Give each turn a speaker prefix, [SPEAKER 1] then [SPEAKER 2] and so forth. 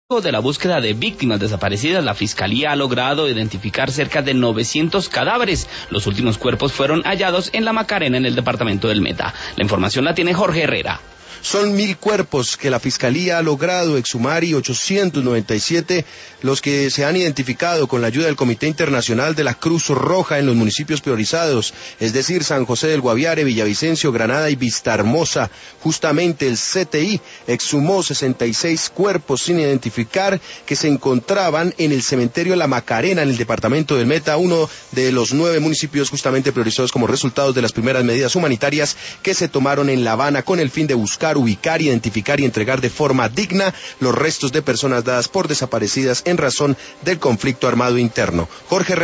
[SPEAKER 1] De la búsqueda de víctimas desaparecidas, la Fiscalía ha logrado identificar cerca de 900 cadáveres. Los últimos cuerpos fueron hallados en La Macarena, en el departamento del Meta. La información la tiene Jorge Herrera.
[SPEAKER 2] Son 1000 cuerpos que la Fiscalía ha logrado exhumar y 897 los que se han identificado con la ayuda del Comité Internacional de la Cruz Roja en los municipios priorizados, es decir, San José del Guaviare, Villavicencio, Granada y Vistahermosa. Justamente el CTI exhumó 66 cuerpos sin identificar que se encontraban en el cementerio La Macarena, en el departamento del Meta, uno de los 9 municipios justamente priorizados como resultado de las primeras medidas humanitarias que se tomaron en La Habana con el fin de buscar, ubicar, identificar y entregar de forma digna los restos de personas dadas por desaparecidas en razón del conflicto armado interno. Jorge